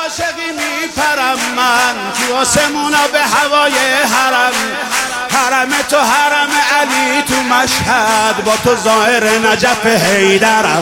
عاشقی میپرم من تو آسمونا به هوای حرم، حرم تو حرم علی تو مشهد، با تو ظاهر نجف حیدرم.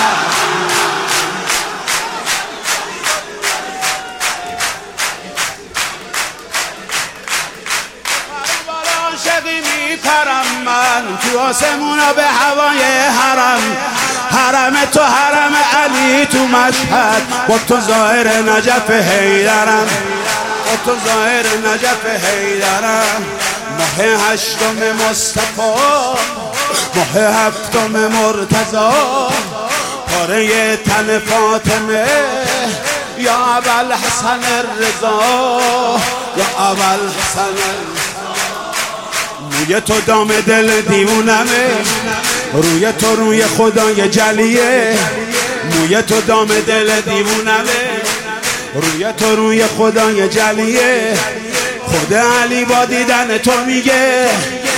عاشقی میپرم من تو آسمونا به هوای حرم، حرم تو حرم علی تو مشهد، با تو ظاهر نجف حیدرم، با تو ظاهر نجف حیدرم. ماه هشتم مصطفی، ماه هفتم مرتضی، پاره تن فاطمه یا ابوالحسن الرضا، یا ابوالحسن الرضا. موی تو دام دل دیوونمه، روی تو روی خدای جلیه، موی تو دام دل دیوونمه، روی تو روی خدای جلیه. خود علی با دیدن تو میگه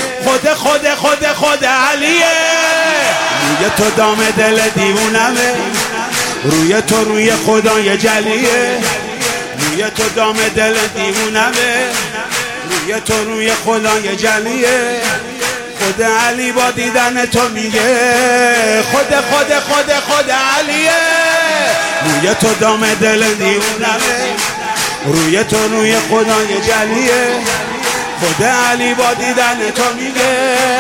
خود علیه. موی تو دام دل دیوونمه، روی تو روی خدای جلیه، موی تو دام دل دیوونمه، روی تو روی خدای جلیه. خود علی با دیدن تو میگه خود علیه. موی تو دام دل دیوونمه، روی تو روی خدای جلیه. خود علی با دیدن تو میگه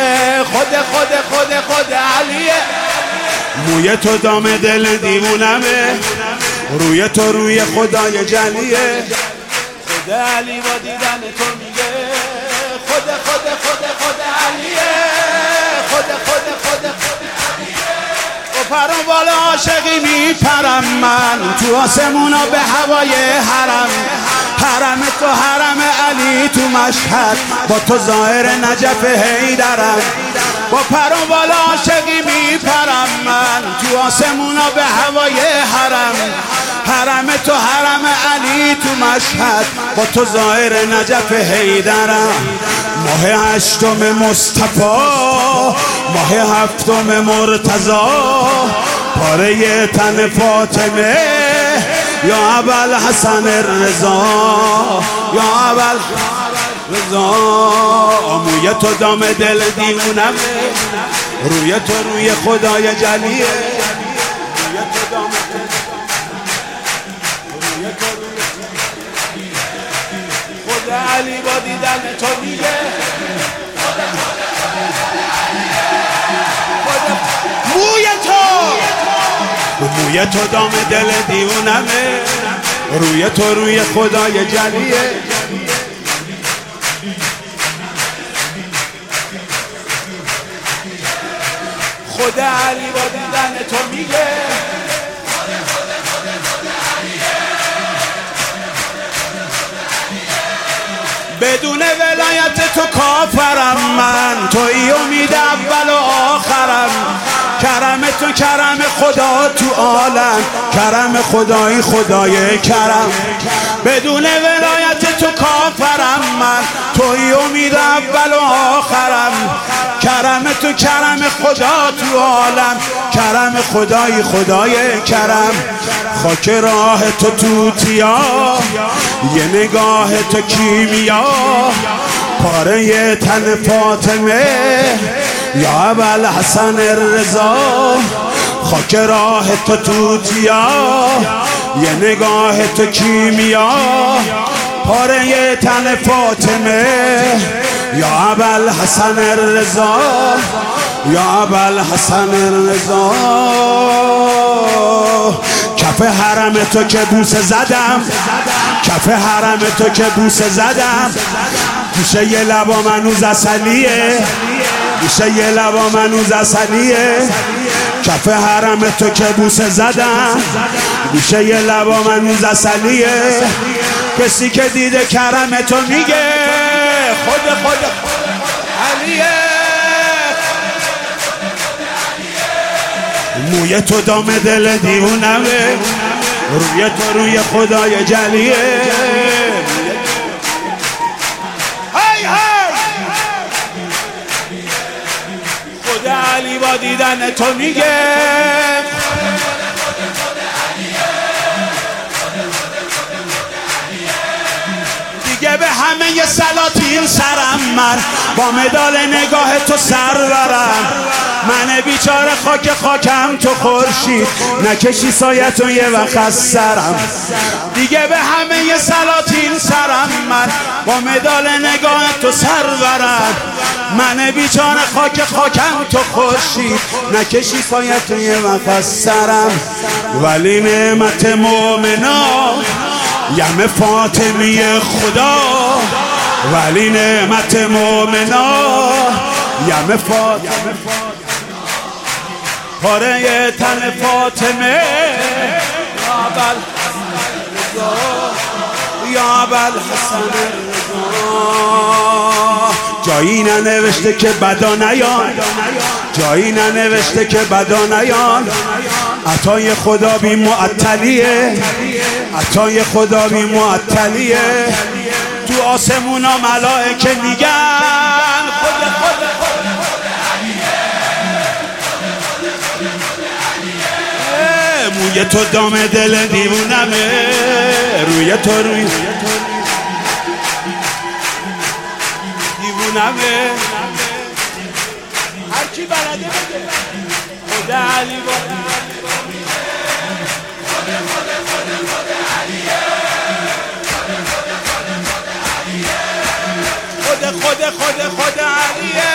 خود علیه. موی تو دام دل دیوونمه، روی تو روی خدای جلیه. خود علی با دیدن تو میگه خود علیه. خود علیه. و پرم بالا عاشقی میپرم من تو آسمونا به هوای حرم، حرم تو حرم علی تو مشهد، با تو ظاهر نجف حیدرم. با پرم بالا عاشقی میپرم من تو آسمونا به هوای حرم، حرم تو حرم علی تو مشهد، با تو ظاهر نجف حیدرم. ماه هشتم مصطفی، ماه هفتم مرتضی، پاره تن فاطمه یا ابوالحسن الرضا، یا ابوالرضا. موی تو دام دل دیوونمه، روی تو روی خدای جلیه. موی تو دام خود علی با دیدن تو میگه موی تو دام دل دیوونمه، روی تو روی خدای جلیه. خود علی با دیدن تو میگه بدون ولایت تو کافرم من، تویی امید اول و آخرم. کرم تو کرم خدا تو عالم، کرم خدایی خدای کرم. بدون ولایت تو کافرم من، تویی امید اول و آخرم. کرم تو کرم خدا تو عالم، کرم خدایی خدای کرم. خاک راه تو توتیا، یه نگاه تو کیمیا، پاره تن فاطمه یا ابوالحسن الرضا. خاک راه تو توتیا، یه نگاه تو کیمیا، پاره تن فاطمه یا ابوالحسن الرضا، یا ابوالحسن الرضا. کف حرم تو که بوسه زدم، کف حرم تو که بوسه زدم، گوشه یه لبا منوز اصلیه، گوشه یه لبا منوز اصلیه. کف حرم تو که بوسه زدم، گوشه یه لبا منوز اصلیه. کسی که دیده کرم تو میگه خود علیه. موی تو دام دل دیوونمه، روی تو روی خدای جلیه. خود علی با دیدن تو میگه همه سلاطین سرم، من با مدال نگاه تو سرورم. من بیچاره خاکم تو خورشید، نکشی سایه تو یه وقت از سرم. دیگه به همه سلاطین سرم، من با مدال نگاه تو سرورم. من بیچاره خاکم تو خورشید، نکشی سایه تو یه وقت از سرم. ولی نعمت مومنا یم فاطمی خدا، ولی نعمت مومنا یم فاطمی، پاره تن فاطمه یا ابوالحسن رضا. جایی ننوشته که بدا نیان، جایی ننوشته که بدا نیان. عطای خدا بی معطلیه، عطای خدا بی معطلیه. تو آسمونا ملائکه میگن خود موی تو دام دل دیوونمه، روی تو دیوونمه. هر کی بلده بده خود علی خود علیه.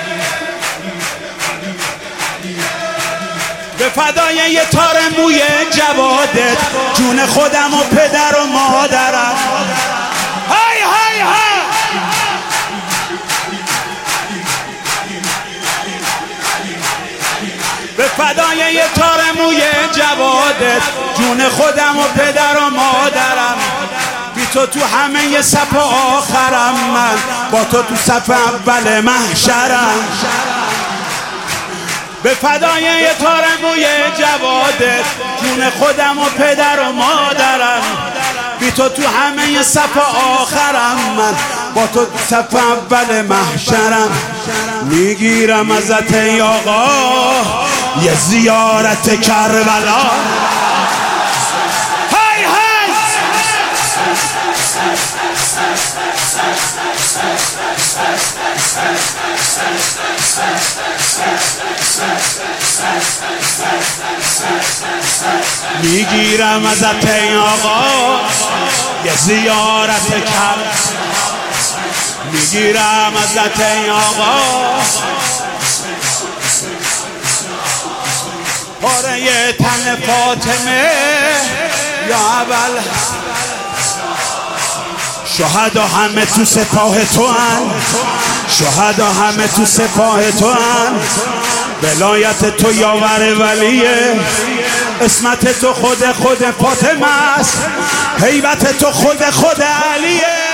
به فدای یه تار موی جوادت، جون خودم و پدر و مادرم. های های های به فدای یه تار موی جوادت، جون خودم و پدر و مادرم. بی تو همه صف آخرم، من با تو صف اول محشرم. به فدای یه تار موی جوادت، جون خودم و پدر و مادرم. بی تو همه صف آخرم، من با تو صف اول محشرم. میگیرم ازت ای آقا یه زیارت کربلا. های های میگیرم ازت ای آقا یه زیارت کربلا. میگیرم ازت ای آقا پاره تن فاطمه یا ابوالحسن. شهدا همه تو سپاه تو هن، شهدا همه تو سپاه تو هن. ولایت تو یاور ولیه، اسمت تو خود فاطمه است، هیبت تو خود علیه.